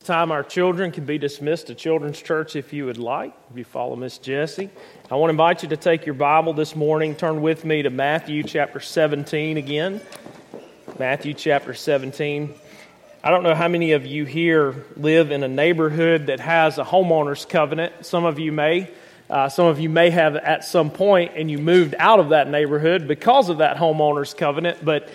Time our children can be dismissed to Children's Church if you would like, if you follow Miss Jessie. I want to invite you to take your Bible this morning. Turn with me to Matthew chapter 17 again. Matthew chapter 17. I don't know how many of you here live in a neighborhood that has a homeowner's covenant. Some of you may have at some point, and you moved out of that neighborhood because of that homeowner's covenant. But,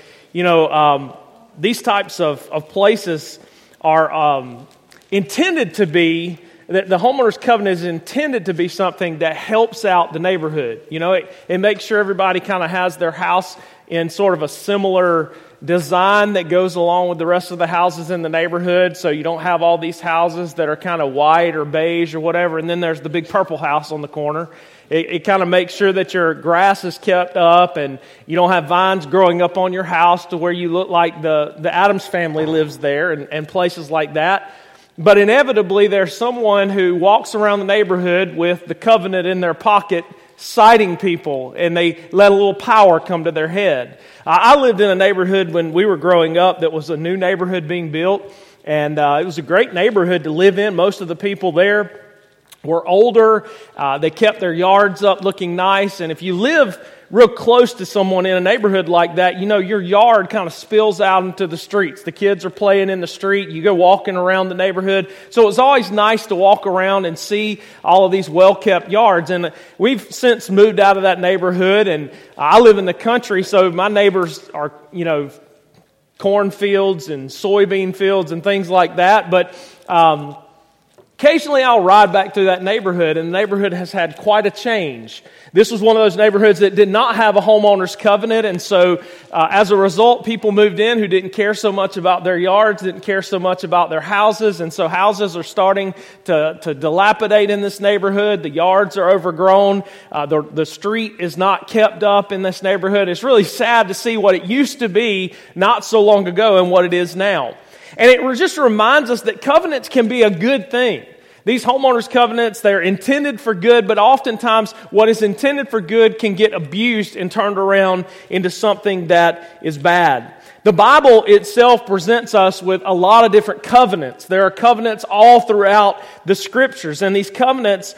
these types of places are intended to be, the homeowner's covenant is intended to be something that helps out the neighborhood. It makes sure everybody kind of has their house in sort of a similar design that goes along with the rest of the houses in the neighborhood, so you don't have all these houses that are kind of white or beige or whatever, and then there's the big purple house on the corner. It kind of makes sure that your grass is kept up and you don't have vines growing up on your house to where you look like the Addams family lives there and places like that. But inevitably, there's someone who walks around the neighborhood with the covenant in their pocket, citing people, and they let a little power come to their head. I lived in a neighborhood when we were growing up that was a new neighborhood being built, and it was a great neighborhood to live in. Most of the people there were older. They kept their yards up looking nice, and if you live real close to someone in a neighborhood like that, your yard kind of spills out into the streets. The kids are playing in the street. You go walking around the neighborhood. So it's always nice to walk around and see all of these well-kept yards. And we've since moved out of that neighborhood, and I live in the country, so my neighbors are, cornfields and soybean fields and things like that. But occasionally I'll ride back through that neighborhood, and the neighborhood has had quite a change. This was one of those neighborhoods that did not have a homeowner's covenant, and so as a result, people moved in who didn't care so much about their yards, didn't care so much about their houses, and so houses are starting to dilapidate in this neighborhood. The yards are overgrown. The street is not kept up in this neighborhood. It's really sad to see what it used to be not so long ago and what it is now. And it just reminds us that covenants can be a good thing. These homeowners' covenants, they're intended for good, but oftentimes what is intended for good can get abused and turned around into something that is bad. The Bible itself presents us with a lot of different covenants. There are covenants all throughout the Scriptures, and these covenants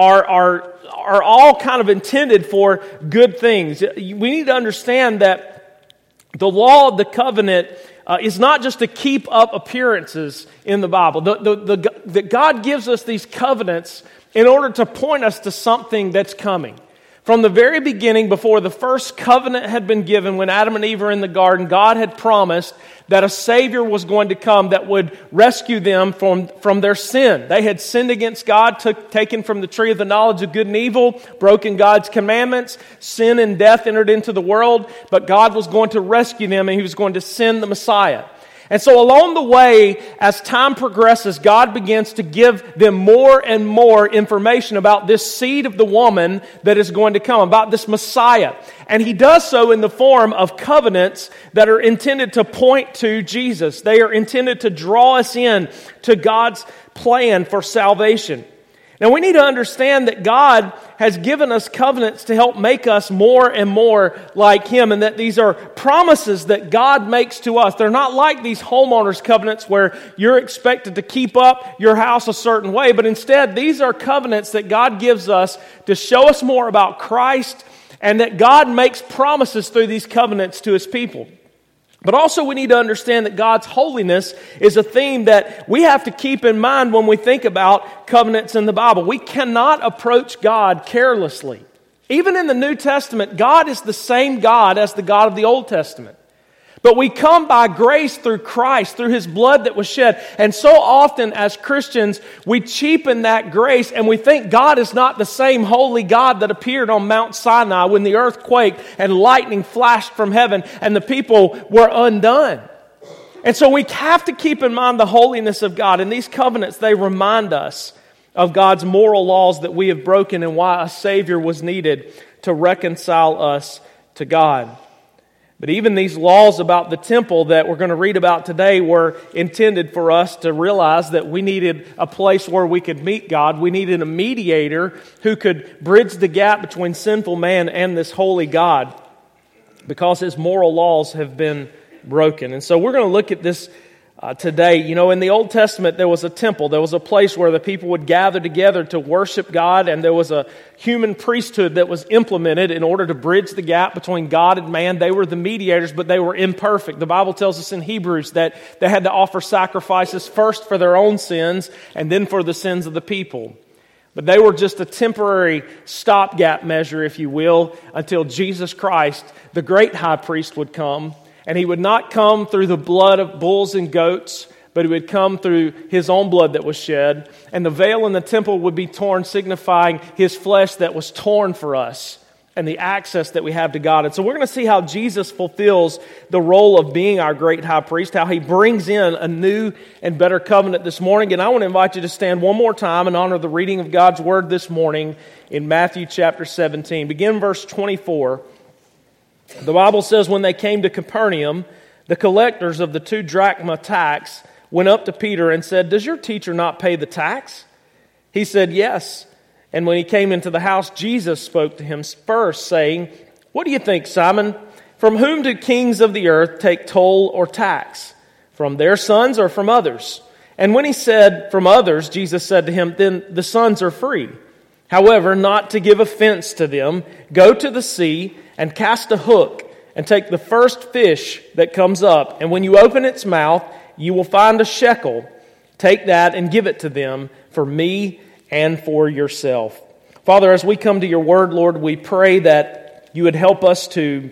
are all kind of intended for good things. We need to understand that the law of the covenant is not just to keep up appearances in the Bible. That God gives us these covenants in order to point us to something that's coming. From the very beginning, before the first covenant had been given, when Adam and Eve were in the garden, God had promised that a Savior was going to come that would rescue them from their sin. They had sinned against God, taken from the tree of the knowledge of good and evil, broken God's commandments. Sin and death entered into the world, but God was going to rescue them, and He was going to send the Messiah. And so along the way, as time progresses, God begins to give them more and more information about this seed of the woman that is going to come, about this Messiah. And He does so in the form of covenants that are intended to point to Jesus. They are intended to draw us in to God's plan for salvation. Now we need to understand that God has given us covenants to help make us more and more like Him, and that these are promises that God makes to us. They're not like these homeowners' covenants where you're expected to keep up your house a certain way, but instead these are covenants that God gives us to show us more about Christ, and that God makes promises through these covenants to His people. But also we need to understand that God's holiness is a theme that we have to keep in mind when we think about covenants in the Bible. We cannot approach God carelessly. Even in the New Testament, God is the same God as the God of the Old Testament. But we come by grace through Christ, through His blood that was shed. And so often as Christians, we cheapen that grace and we think God is not the same holy God that appeared on Mount Sinai when the earth quaked and lightning flashed from heaven and the people were undone. And so we have to keep in mind the holiness of God. And these covenants, they remind us of God's moral laws that we have broken and why a Savior was needed to reconcile us to God. But even these laws about the temple that we're going to read about today were intended for us to realize that we needed a place where we could meet God. We needed a mediator who could bridge the gap between sinful man and this holy God, because His moral laws have been broken. And so we're going to look at this today. You know, in the Old Testament, there was a temple. There was a place where the people would gather together to worship God, and there was a human priesthood that was implemented in order to bridge the gap between God and man. They were the mediators, but they were imperfect. The Bible tells us in Hebrews that they had to offer sacrifices first for their own sins and then for the sins of the people. But they were just a temporary stopgap measure, if you will, until Jesus Christ, the great high priest, would come. And he would not come through the blood of bulls and goats, but he would come through his own blood that was shed. And the veil in the temple would be torn, signifying his flesh that was torn for us and the access that we have to God. And so we're going to see how Jesus fulfills the role of being our great high priest, how he brings in a new and better covenant this morning. And I want to invite you to stand one more time and honor the reading of God's word this morning in Matthew chapter 17. Begin verse 24. The Bible says, when they came to Capernaum, the collectors of the 2 drachma tax went up to Peter and said, "Does your teacher not pay the tax?" He said, "Yes." And when he came into the house, Jesus spoke to him first, saying, "What do you think, Simon? From whom do kings of the earth take toll or tax? From their sons or from others?" And when he said, "From others," Jesus said to him, "Then the sons are free. However, not to give offense to them, go to the sea and cast a hook and take the first fish that comes up. And when you open its mouth, you will find a shekel. Take that and give it to them for me and for yourself." Father, as we come to your word, Lord, we pray that you would help us to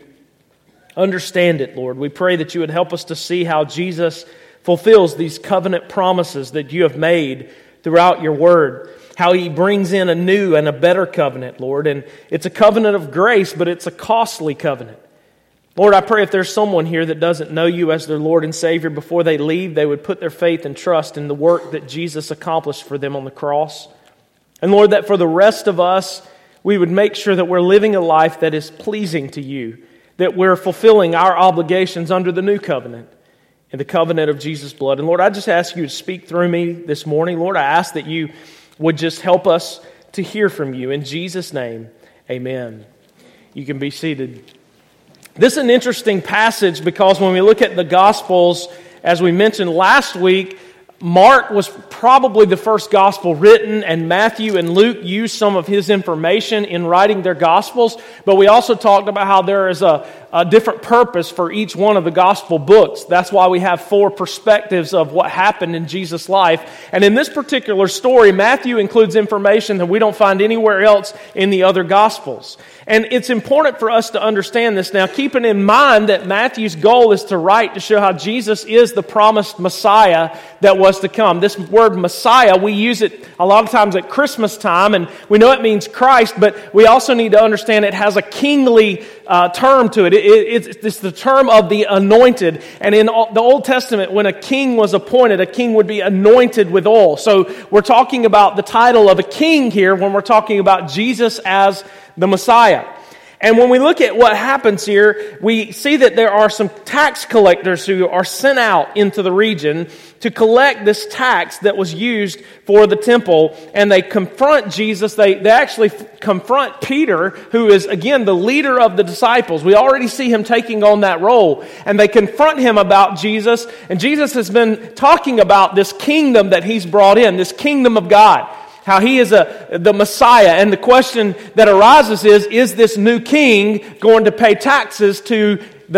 understand it, Lord. We pray that you would help us to see how Jesus fulfills these covenant promises that you have made throughout your word. How he brings in a new and a better covenant, Lord. And it's a covenant of grace, but it's a costly covenant. Lord, I pray if there's someone here that doesn't know you as their Lord and Savior, before they leave, they would put their faith and trust in the work that Jesus accomplished for them on the cross. And Lord, that for the rest of us, we would make sure that we're living a life that is pleasing to you, that we're fulfilling our obligations under the new covenant, in the covenant of Jesus' blood. And Lord, I just ask you to speak through me this morning. Lord, I ask that you would just help us to hear from you. In Jesus' name, amen. You can be seated. This is an interesting passage because when we look at the Gospels, as we mentioned last week, Mark was probably the first gospel written, and Matthew and Luke used some of his information in writing their gospels. But we also talked about how there is a different purpose for each one of the gospel books. That's why we have 4 perspectives of what happened in Jesus' life. And in this particular story, Matthew includes information that we don't find anywhere else in the other gospels. And it's important for us to understand this. Now, keeping in mind that Matthew's goal is to write to show how Jesus is the promised Messiah that was to come. This word Messiah, we use it a lot of times at Christmas time, and we know it means Christ, but we also need to understand it has a kingly term to it. It's the term of the anointed. And in the Old Testament, when a king was appointed, a king would be anointed with oil. So we're talking about the title of a king here when we're talking about Jesus as the Messiah. And when we look at what happens here, we see that there are some tax collectors who are sent out into the region to collect this tax that was used for the temple. And they confront Jesus. They actually confront Peter, who is, again, the leader of the disciples. We already see him taking on that role. And they confront him about Jesus. And Jesus has been talking about this kingdom that he's brought in, this kingdom of God. How he is the Messiah. And the question that arises is this new king going to pay taxes to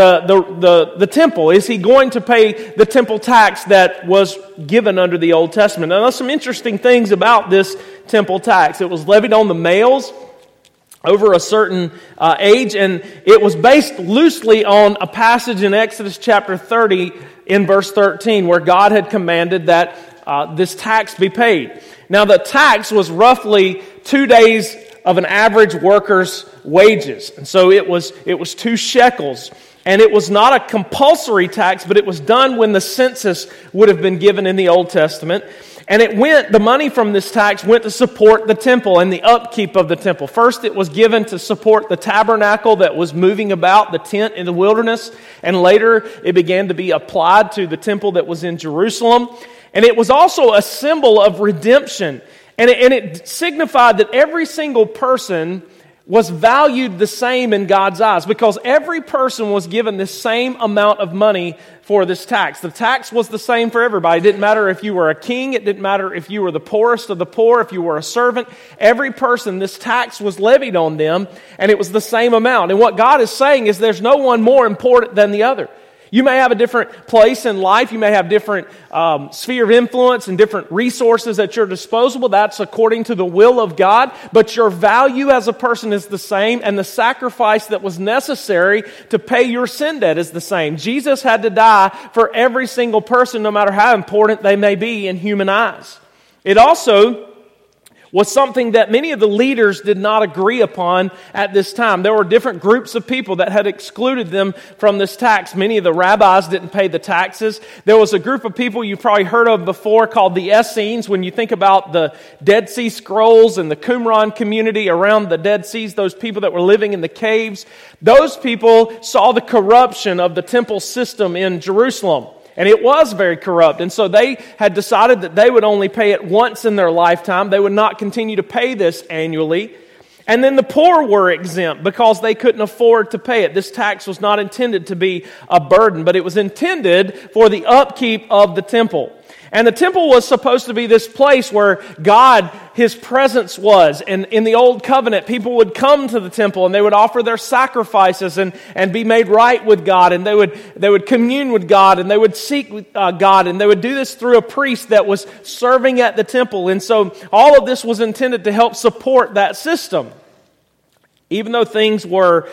the temple? Is he going to pay the temple tax that was given under the Old Testament? Now, there's some interesting things about this temple tax. It was levied on the males over a certain age, and it was based loosely on a passage in Exodus chapter 30 in verse 13, where God had commanded that this tax be paid. Now, the tax was roughly 2 days of an average worker's wages. And so it was 2 shekels. And it was not a compulsory tax, but it was done when the census would have been given in the Old Testament. And the money from this tax went to support the temple and the upkeep of the temple. First, it was given to support the tabernacle that was moving about, the tent in the wilderness. And later, it began to be applied to the temple that was in Jerusalem. And it was also a symbol of redemption. And it signified that every single person was valued the same in God's eyes because every person was given the same amount of money for this tax. The tax was the same for everybody. It didn't matter if you were a king. It didn't matter if you were the poorest of the poor, if you were a servant. Every person, this tax was levied on them, and it was the same amount. And what God is saying is there's no one more important than the other. You may have a different place in life. You may have different sphere of influence and different resources at your disposal. That's according to the will of God. But your value as a person is the same, and the sacrifice that was necessary to pay your sin debt is the same. Jesus had to die for every single person, no matter how important they may be in human eyes. It also was something that many of the leaders did not agree upon at this time. There were different groups of people that had excluded them from this tax. Many of the rabbis didn't pay the taxes. There was a group of people you've probably heard of before called the Essenes. When you think about the Dead Sea Scrolls and the Qumran community around the Dead Seas, those people that were living in the caves, those people saw the corruption of the temple system in Jerusalem. And it was very corrupt. And so they had decided that they would only pay it once in their lifetime. They would not continue to pay this annually. And then the poor were exempt because they couldn't afford to pay it. This tax was not intended to be a burden, but it was intended for the upkeep of the temple. And the temple was supposed to be this place where God, His presence was. And in the Old Covenant, people would come to the temple and they would offer their sacrifices and be made right with God. And they would commune with God and they would seek God. And they would do this through a priest that was serving at the temple. And so all of this was intended to help support that system. Even though things were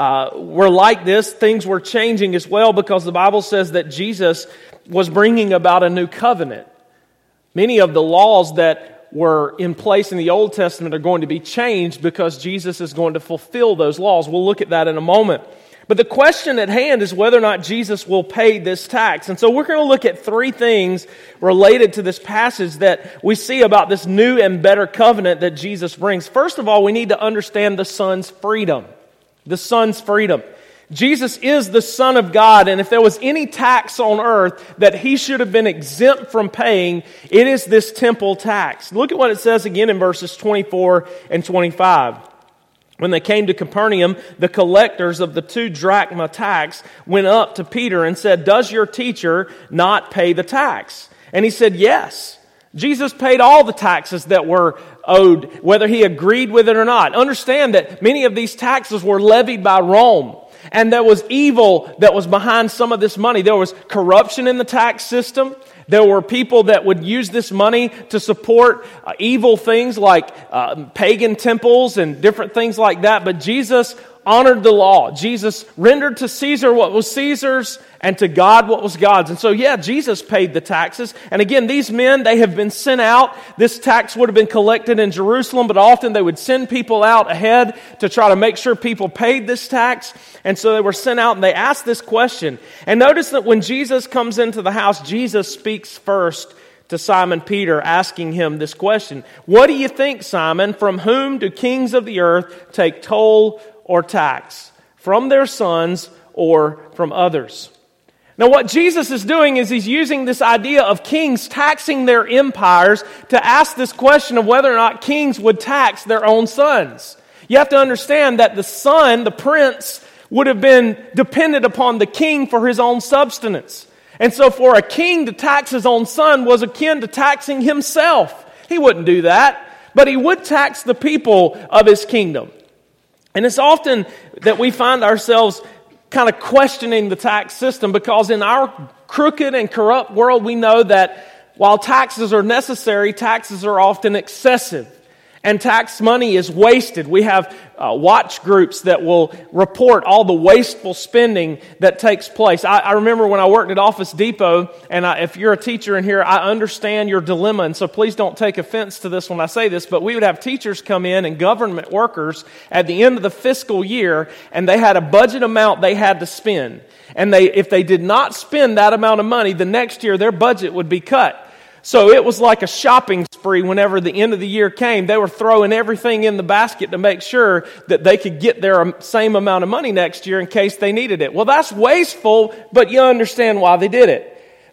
like this, things were changing as well because the Bible says that Jesus was bringing about a new covenant. Many of the laws that were in place in the Old Testament are going to be changed because Jesus is going to fulfill those laws. We'll look at that in a moment. But the question at hand is whether or not Jesus will pay this tax. And so we're going to look at three things related to this passage that we see about this new and better covenant that Jesus brings. First of all, we need to understand the Son's freedom. The Son's freedom. Jesus is the Son of God, and if there was any tax on earth that He should have been exempt from paying, it is this temple tax. Look at what it says again in verses 24 and 25. When they came to Capernaum, the collectors of the 2 drachma tax went up to Peter and said, "Does your teacher not pay the tax?" And he said, "Yes." Jesus paid all the taxes that were owed, whether he agreed with it or not. Understand that many of these taxes were levied by Rome. And there was evil that was behind some of this money. There was corruption in the tax system. There were people that would use this money to support evil things like pagan temples and different things like that. But Jesus honored the law. Jesus rendered to Caesar what was Caesar's and to God what was God's. And so, Jesus paid the taxes. And again, these men, they have been sent out. This tax would have been collected in Jerusalem, but often they would send people out ahead to try to make sure people paid this tax. And so they were sent out and they asked this question. And notice that when Jesus comes into the house, Jesus speaks first to Simon Peter, asking him this question. "What do you think, Simon? From whom do kings of the earth take toll or tax? From their sons or from others?" Now what Jesus is doing is He's using this idea of kings taxing their empires to ask this question of whether or not kings would tax their own sons. You have to understand that the son, the prince, would have been dependent upon the king for his own subsistence. And so for a king to tax his own son was akin to taxing himself. He wouldn't do that, but he would tax the people of his kingdom. And it's often that we find ourselves kind of questioning the tax system because in our crooked and corrupt world, we know that while taxes are necessary, taxes are often excessive. And tax money is wasted. We have watch groups that will report all the wasteful spending that takes place. I remember when I worked at Office Depot, and if you're a teacher in here, I understand your dilemma, and so please don't take offense to this when I say this, but we would have teachers come in and government workers at the end of the fiscal year, and they had a budget amount they had to spend. And if they did not spend that amount of money, the next year their budget would be cut. So it was like a shopping spree whenever the end of the year came. They were throwing everything in the basket to make sure that they could get their same amount of money next year in case they needed it. Well, that's wasteful, but you understand why they did it.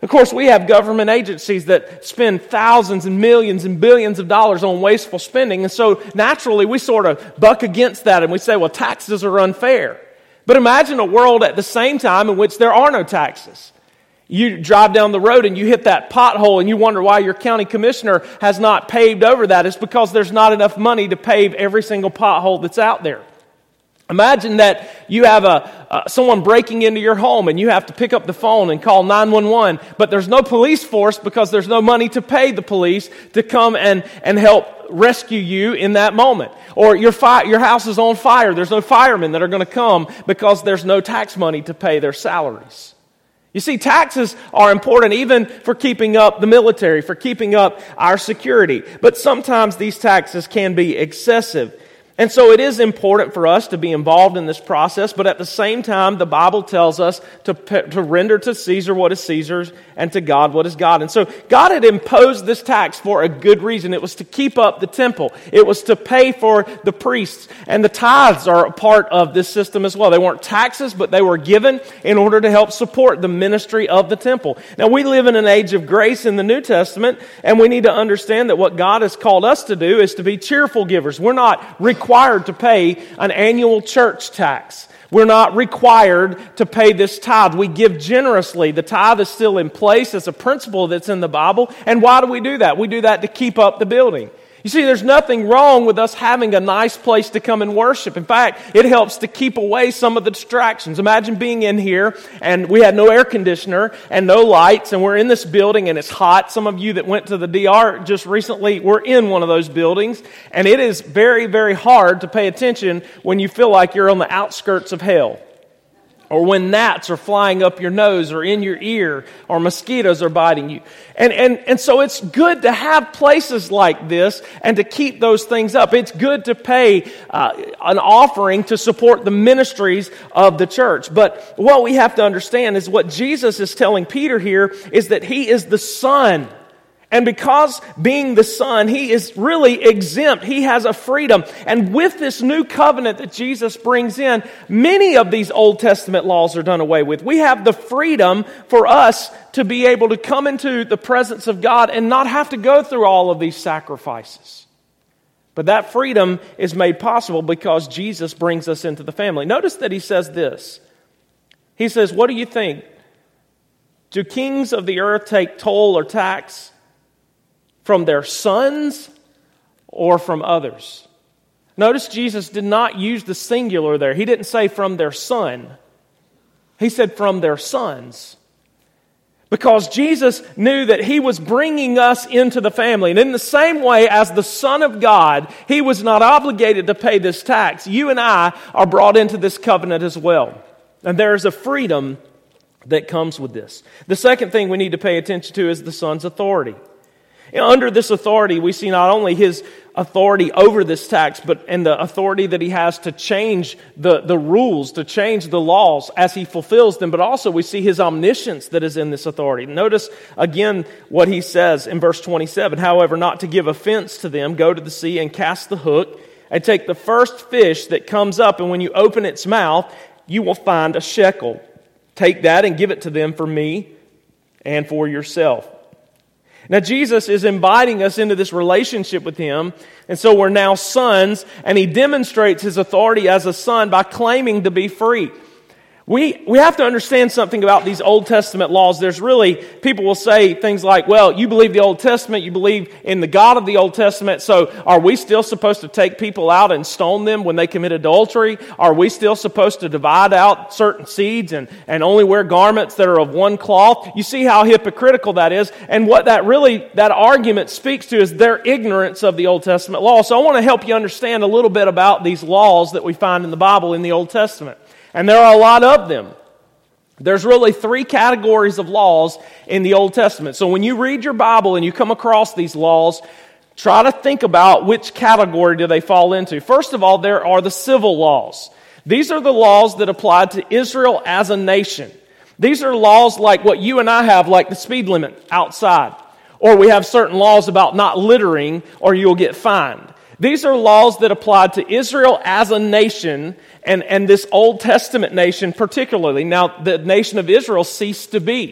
Of course, we have government agencies that spend thousands and millions and billions of dollars on wasteful spending. And so naturally, we sort of buck against that and we say, well, taxes are unfair. But imagine a world at the same time in which there are no taxes. You drive down the road and you hit that pothole and you wonder why your county commissioner has not paved over that. It's because there's not enough money to pave every single pothole that's out there. Imagine that you have someone breaking into your home and you have to pick up the phone and call 911, but there's no police force because there's no money to pay the police to come and help rescue you in that moment. Or your house is on fire. There's no firemen that are going to come because there's no tax money to pay their salaries. You see, taxes are important even for keeping up the military, for keeping up our security. But sometimes these taxes can be excessive. And so it is important for us to be involved in this process, but at the same time, the Bible tells us to render to Caesar what is Caesar's and to God what is God. And so God had imposed this tax for a good reason. It was to keep up the temple. It was to pay for the priests. And the tithes are a part of this system as well. They weren't taxes, but they were given in order to help support the ministry of the temple. Now, we live in an age of grace in the New Testament, and we need to understand that what God has called us to do is to be cheerful givers. We're not required to pay an annual church tax. We're not required to pay this tithe. We give generously. The tithe is still in place as a principle that's in the Bible. And why do we do that? We do that to keep up the building. You see, there's nothing wrong with us having a nice place to come and worship. In fact, it helps to keep away some of the distractions. Imagine being in here and we had no air conditioner and no lights and we're in this building and it's hot. Some of you that went to the DR just recently were in one of those buildings, and it is very, very hard to pay attention when you feel like you're on the outskirts of hell. Or when gnats are flying up your nose or in your ear, or mosquitoes are biting you. And so it's good to have places like this and to keep those things up. It's good to pay an offering to support the ministries of the church. But what we have to understand is what Jesus is telling Peter here is that he is the Son. And because being the Son, he is really exempt. He has a freedom. And with this new covenant that Jesus brings in, many of these Old Testament laws are done away with. We have the freedom for us to be able to come into the presence of God and not have to go through all of these sacrifices. But that freedom is made possible because Jesus brings us into the family. Notice that he says this. He says, what do you think? Do kings of the earth take toll or tax from their sons or from others? Notice Jesus did not use the singular there. He didn't say from their son. He said from their sons. Because Jesus knew that he was bringing us into the family. And in the same way as the Son of God, he was not obligated to pay this tax. You and I are brought into this covenant as well. And there is a freedom that comes with this. The second thing we need to pay attention to is the Son's authority. Under this authority, we see not only his authority over this tax, but and the authority that he has to change the rules, to change the laws as he fulfills them, but also we see his omniscience that is in this authority. Notice again what he says in verse 27, however, not to give offense to them, go to the sea and cast the hook and take the first fish that comes up, and when you open its mouth, you will find a shekel. Take that and give it to them for me and for yourself. Now, Jesus is inviting us into this relationship with him, and so we're now sons, and he demonstrates his authority as a son by claiming to be free. We have to understand something about these Old Testament laws. There's really, people will say things like, well, you believe the Old Testament, you believe in the God of the Old Testament, so are we still supposed to take people out and stone them when they commit adultery? Are we still supposed to divide out certain seeds and only wear garments that are of one cloth? You see how hypocritical that is, and what that argument speaks to is their ignorance of the Old Testament law. So I want to help you understand a little bit about these laws that we find in the Bible in the Old Testament. And there are a lot of them. There's really 3 categories of laws in the Old Testament. So when you read your Bible and you come across these laws, try to think about which category do they fall into. First of all, there are the civil laws. These are the laws that apply to Israel as a nation. These are laws like what you and I have, like the speed limit outside. Or we have certain laws about not littering or you'll get fined. These are laws that apply to Israel as a nation and this Old Testament nation particularly. Now, the nation of Israel ceased to be.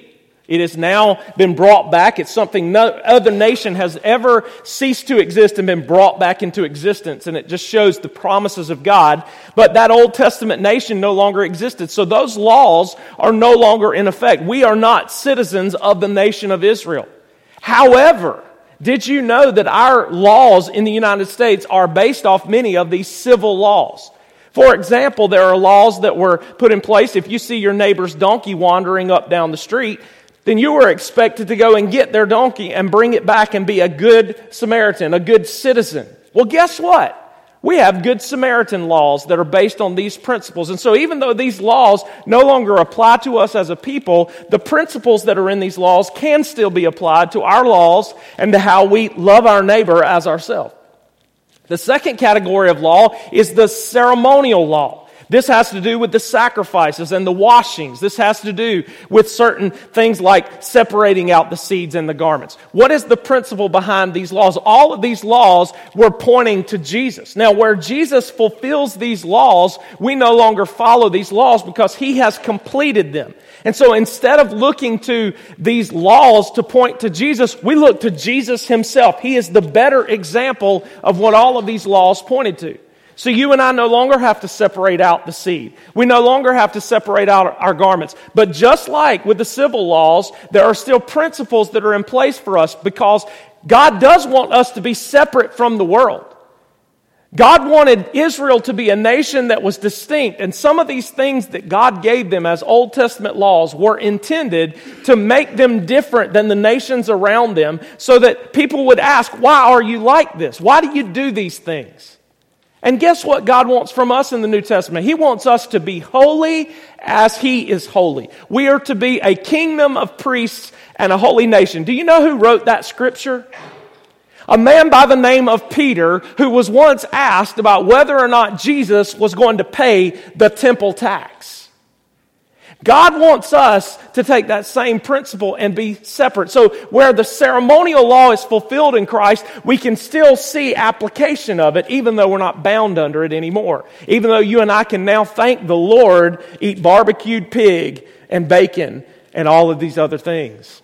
It has now been brought back. It's something no other nation has ever ceased to exist and been brought back into existence. And it just shows the promises of God. But that Old Testament nation no longer existed. So those laws are no longer in effect. We are not citizens of the nation of Israel. However, did you know that our laws in the United States are based off many of these civil laws? For example, there are laws that were put in place. If you see your neighbor's donkey wandering up down the street, then you are expected to go and get their donkey and bring it back and be a good Samaritan, a good citizen. Well, guess what? We have Good Samaritan laws that are based on these principles. And so even though these laws no longer apply to us as a people, the principles that are in these laws can still be applied to our laws and to how we love our neighbor as ourselves. The second category of law is the ceremonial law. This has to do with the sacrifices and the washings. This has to do with certain things like separating out the seeds and the garments. What is the principle behind these laws? All of these laws were pointing to Jesus. Now, where Jesus fulfills these laws, we no longer follow these laws because He has completed them. And so instead of looking to these laws to point to Jesus, we look to Jesus Himself. He is the better example of what all of these laws pointed to. So you and I no longer have to separate out the seed. We no longer have to separate out our garments. But just like with the civil laws, there are still principles that are in place for us because God does want us to be separate from the world. God wanted Israel to be a nation that was distinct, and some of these things that God gave them as Old Testament laws were intended to make them different than the nations around them so that people would ask, why are you like this? Why do you do these things? And guess what God wants from us in the New Testament? He wants us to be holy as He is holy. We are to be a kingdom of priests and a holy nation. Do you know who wrote that scripture? A man by the name of Peter, who was once asked about whether or not Jesus was going to pay the temple tax. God wants us to take that same principle and be separate. So where the ceremonial law is fulfilled in Christ, we can still see application of it, even though we're not bound under it anymore. Even though you and I can now, thank the Lord, eat barbecued pig and bacon and all of these other things.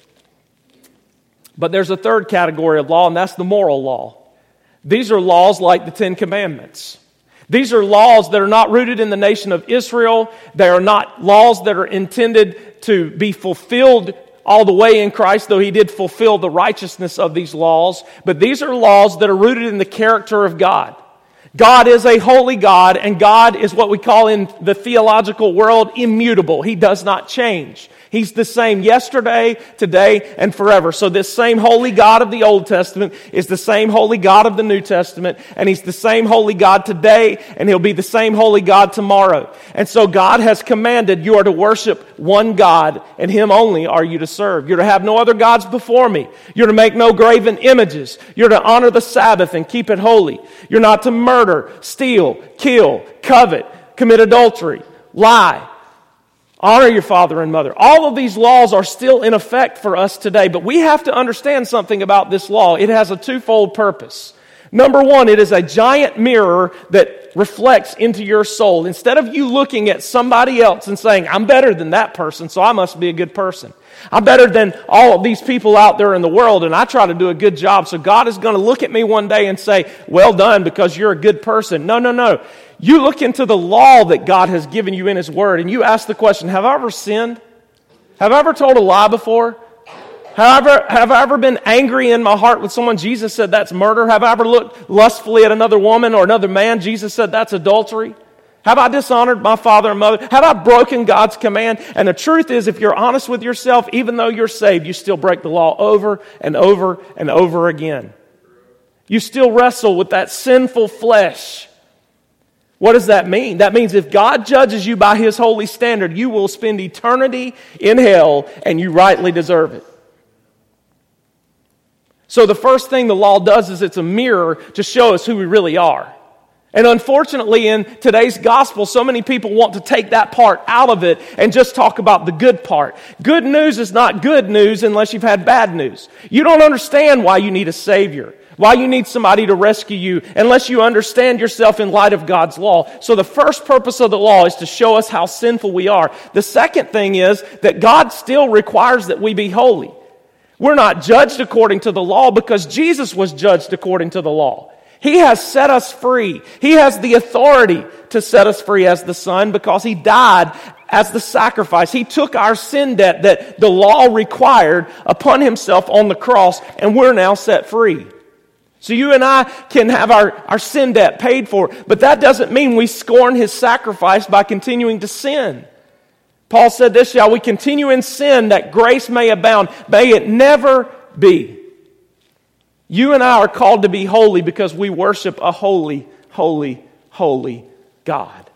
But there's a third category of law, and that's the moral law. These are laws like the Ten Commandments. These are laws that are not rooted in the nation of Israel. They are not laws that are intended to be fulfilled all the way in Christ, though He did fulfill the righteousness of these laws. But these are laws that are rooted in the character of God. God is a holy God, and God is what we call in the theological world immutable. He does not change. He's the same yesterday, today, and forever. So this same holy God of the Old Testament is the same holy God of the New Testament, and He's the same holy God today, and He'll be the same holy God tomorrow. And so God has commanded you are to worship one God, and Him only are you to serve. You're to have no other gods before me. You're to make no graven images. You're to honor the Sabbath and keep it holy. You're not to murder, steal, kill, covet, commit adultery, lie. Honor your father and mother. All of these laws are still in effect for us today, but we have to understand something about this law. It has a twofold purpose. Number one, it is a giant mirror that reflects into your soul. Instead of you looking at somebody else and saying, I'm better than that person, so I must be a good person. I'm better than all of these people out there in the world, and I try to do a good job, so God is going to look at me one day and say, well done, because you're a good person. No. You look into the law that God has given you in His Word, and you ask the question, have I ever sinned? Have I ever told a lie before? Have I ever been angry in my heart with someone? Jesus said that's murder. Have I ever looked lustfully at another woman or another man? Jesus said that's adultery. Have I dishonored my father and mother? Have I broken God's command? And the truth is, if you're honest with yourself, even though you're saved, you still break the law over and over and over again. You still wrestle with that sinful flesh. What does that mean? That means if God judges you by His holy standard, you will spend eternity in hell, and you rightly deserve it. So the first thing the law does is it's a mirror to show us who we really are. And unfortunately, in today's gospel, so many people want to take that part out of it and just talk about the good part. Good news is not good news unless you've had bad news. You don't understand why you need a Savior. Why you need somebody to rescue you unless you understand yourself in light of God's law. So the first purpose of the law is to show us how sinful we are. The second thing is that God still requires that we be holy. We're not judged according to the law because Jesus was judged according to the law. He has set us free. He has the authority to set us free as the Son because He died as the sacrifice. He took our sin debt that the law required upon Himself on the cross, and we're now set free. So you and I can have our sin debt paid for, but that doesn't mean we scorn His sacrifice by continuing to sin. Paul said this, shall we continue in sin that grace may abound? May it never be. You and I are called to be holy because we worship a holy, holy, holy God.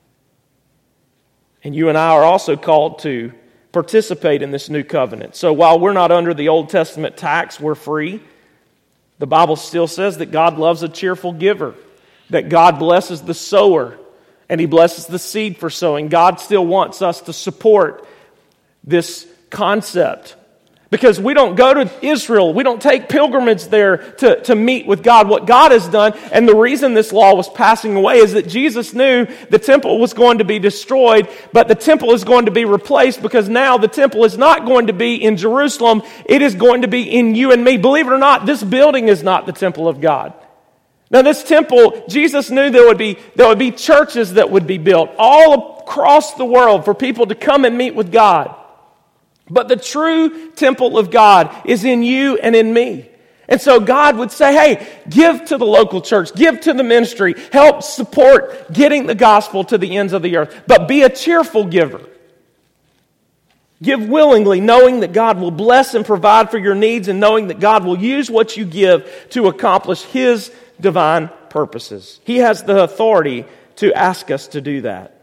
And you and I are also called to participate in this new covenant. So while we're not under the Old Testament tax, we're free. The Bible still says that God loves a cheerful giver, that God blesses the sower, and He blesses the seed for sowing. God still wants us to support this concept. Because we don't go to Israel, we don't take pilgrimage there to meet with God. What God has done, and the reason this law was passing away is that Jesus knew the temple was going to be destroyed, but the temple is going to be replaced because now the temple is not going to be in Jerusalem, it is going to be in you and me. Believe it or not, this building is not the temple of God. Now this temple, Jesus knew there would be churches that would be built all across the world for people to come and meet with God. But the true temple of God is in you and in me. And so God would say, hey, give to the local church, give to the ministry, help support getting the gospel to the ends of the earth. But be a cheerful giver. Give willingly, knowing that God will bless and provide for your needs and knowing that God will use what you give to accomplish His divine purposes. He has the authority to ask us to do that.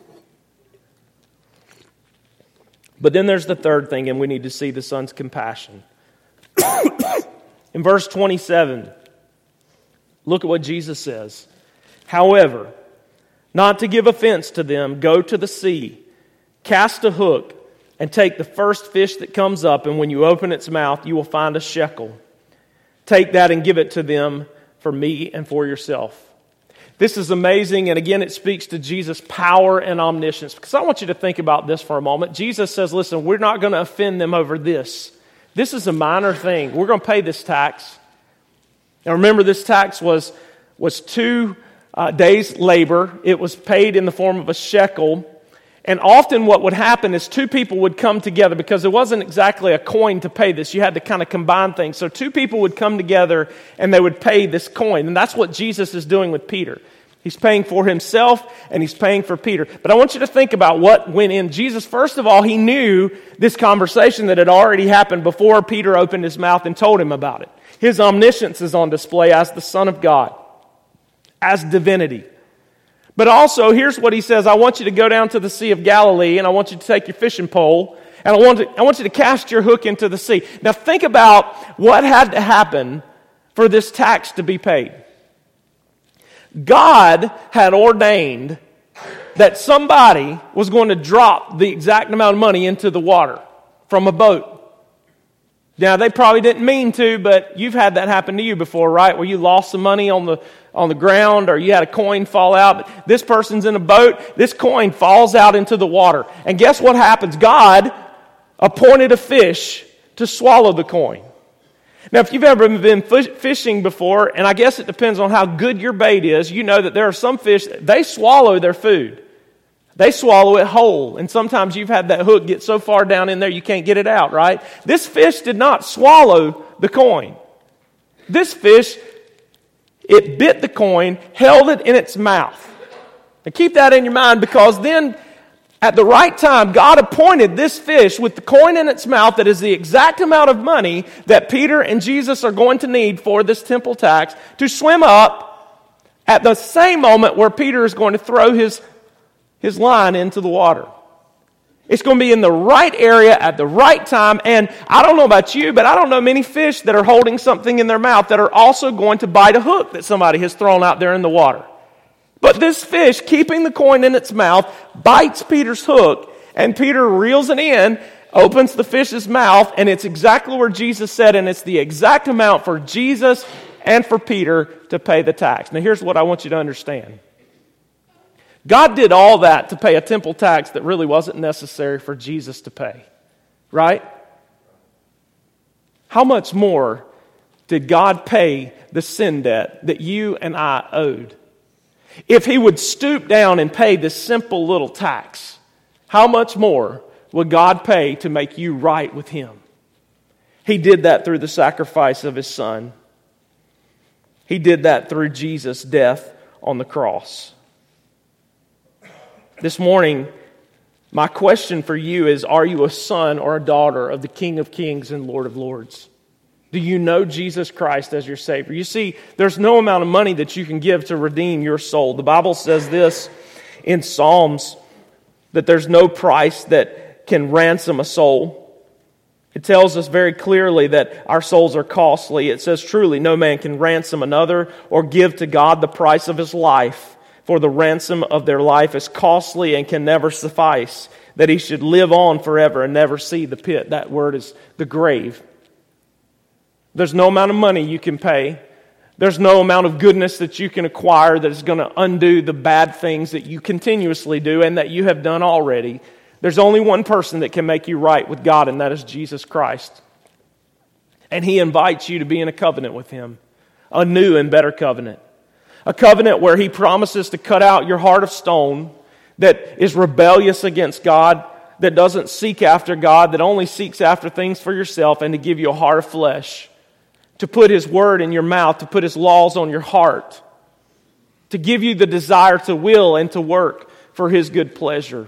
But then there's the third thing, and we need to see the Son's compassion. In verse 27, look at what Jesus says. However, not to give offense to them, go to the sea, cast a hook, and take the first fish that comes up, and when you open its mouth, you will find a shekel. Take that and give it to them for me and for yourself. This is amazing, and again, it speaks to Jesus' power and omniscience. Because I want you to think about this for a moment. Jesus says, listen, we're not going to offend them over this. This is a minor thing. We're going to pay this tax. Now remember, this tax was 2 days' labor. It was paid in the form of a shekel. And often what would happen is 2 people would come together because it wasn't exactly a coin to pay this. You had to kind of combine things. So 2 people would come together and they would pay this coin. And that's what Jesus is doing with Peter. He's paying for himself and He's paying for Peter. But I want you to think about what went in. Jesus, first of all, He knew this conversation that had already happened before Peter opened his mouth and told him about it. His omniscience is on display as the Son of God, as divinity. But also, here's what He says. I want you to go down to the Sea of Galilee, and I want you to take your fishing pole, and I want you to cast your hook into the sea. Now think about what had to happen for this tax to be paid. God had ordained that somebody was going to drop the exact amount of money into the water from a boat. Now, they probably didn't mean to, but you've had that happen to you before, right? Where you lost some money on the ground or you had a coin fall out. But this person's in a boat. This coin falls out into the water. And guess what happens? God appointed a fish to swallow the coin. Now, if you've ever been fishing before, and I guess it depends on how good your bait is, you know that there are some fish, they swallow their food. They swallow it whole. And sometimes you've had that hook get so far down in there you can't get it out, right? This fish did not swallow the coin. This fish, it bit the coin, held it in its mouth. Now keep that in your mind, because then at the right time, God appointed this fish with the coin in its mouth that is the exact amount of money that Peter and Jesus are going to need for this temple tax to swim up at the same moment where Peter is going to throw his line into the water. It's going to be in the right area at the right time. And I don't know about you, but I don't know many fish that are holding something in their mouth that are also going to bite a hook that somebody has thrown out there in the water. But this fish, keeping the coin in its mouth, bites Peter's hook, and Peter reels it in, opens the fish's mouth, and it's exactly where Jesus said, and it's the exact amount for Jesus and for Peter to pay the tax. Now here's what I want you to understand. God did all that to pay a temple tax that really wasn't necessary for Jesus to pay. Right? How much more did God pay the sin debt that you and I owed? If He would stoop down and pay this simple little tax, how much more would God pay to make you right with Him? He did that through the sacrifice of His Son. He did that through Jesus' death on the cross. This morning, my question for you is, are you a son or a daughter of the King of Kings and Lord of Lords? Do you know Jesus Christ as your Savior? You see, there's no amount of money that you can give to redeem your soul. The Bible says this in Psalms, that there's no price that can ransom a soul. It tells us very clearly that our souls are costly. It says, truly, no man can ransom another or give to God the price of his life. For the ransom of their life is costly and can never suffice, that he should live on forever and never see the pit. That word is the grave. There's no amount of money you can pay. There's no amount of goodness that you can acquire that is going to undo the bad things that you continuously do and that you have done already. There's only one person that can make you right with God, and that is Jesus Christ. And He invites you to be in a covenant with Him, a new and better covenant. A covenant where He promises to cut out your heart of stone that is rebellious against God, that doesn't seek after God, that only seeks after things for yourself, and to give you a heart of flesh. To put His word in your mouth, to put His laws on your heart. To give you the desire to will and to work for His good pleasure.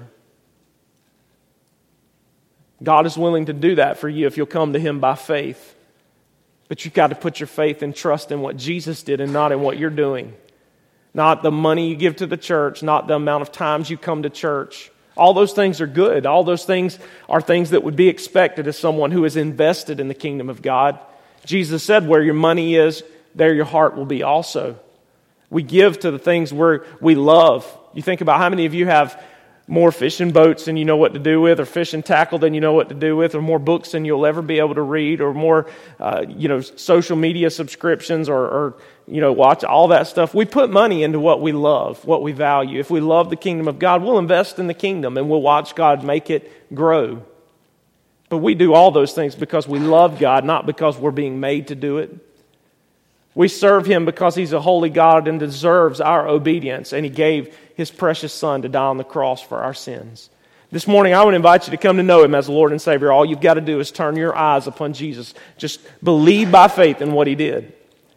God is willing to do that for you if you'll come to Him by faith. But you've got to put your faith and trust in what Jesus did and not in what you're doing. Not the money you give to the church, not the amount of times you come to church. All those things are good. All those things are things that would be expected of someone who is invested in the kingdom of God. Jesus said, where your money is, there your heart will be also. We give to the things where we love. You think about how many of you have more fishing boats than you know what to do with, or fishing tackle than you know what to do with, or more books than you'll ever be able to read, or more social media subscriptions, or watch all that stuff. We put money into what we love, what we value. If we love the kingdom of God, we'll invest in the kingdom and we'll watch God make it grow. But we do all those things because we love God, not because we're being made to do it. We serve Him because He's a holy God and deserves our obedience, and He gave His precious Son to die on the cross for our sins. This morning, I would invite you to come to know Him as Lord and Savior. All you've got to do is turn your eyes upon Jesus. Just believe by faith in what He did.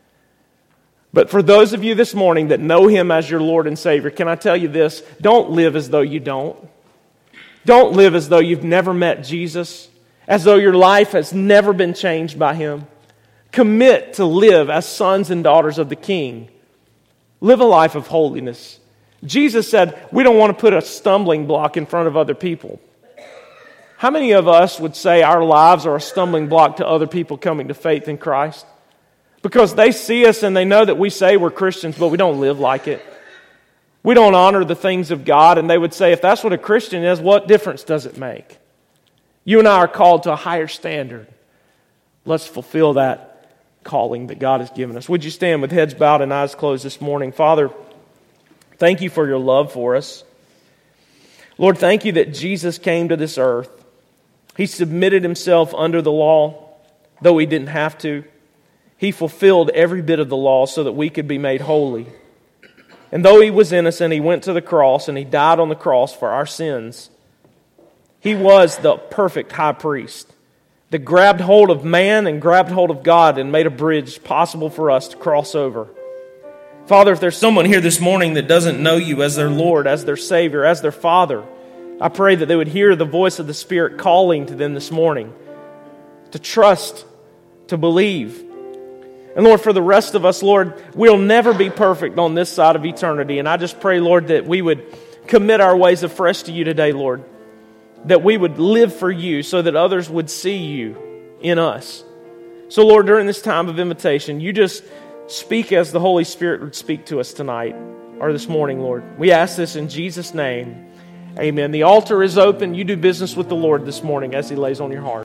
But for those of you this morning that know Him as your Lord and Savior, can I tell you this? Don't live as though you don't. Don't live as though you've never met Jesus, as though your life has never been changed by Him. Commit to live as sons and daughters of the King. Live a life of holiness. Jesus said, we don't want to put a stumbling block in front of other people. How many of us would say our lives are a stumbling block to other people coming to faith in Christ? Because they see us and they know that we say we're Christians, but we don't live like it. We don't honor the things of God, and they would say, if that's what a Christian is, what difference does it make? You and I are called to a higher standard. Let's fulfill that calling that God has given us. Would you stand with heads bowed and eyes closed this morning? Father, thank You for Your love for us. Lord, thank You that Jesus came to this earth. He submitted Himself under the law, though He didn't have to. He fulfilled every bit of the law so that we could be made holy. And though He was innocent, He went to the cross and He died on the cross for our sins. He was the perfect high priest that grabbed hold of man and grabbed hold of God and made a bridge possible for us to cross over. Father, if there's someone here this morning that doesn't know You as their Lord, as their Savior, as their Father, I pray that they would hear the voice of the Spirit calling to them this morning to trust, to believe. And Lord, for the rest of us, Lord, we'll never be perfect on this side of eternity. And I just pray, Lord, that we would commit our ways afresh to You today, Lord. That we would live for You so that others would see You in us. So, Lord, during this time of invitation, You just speak as the Holy Spirit would speak to us tonight or this morning, Lord. We ask this in Jesus' name. Amen. The altar is open. You do business with the Lord this morning as He lays on your heart.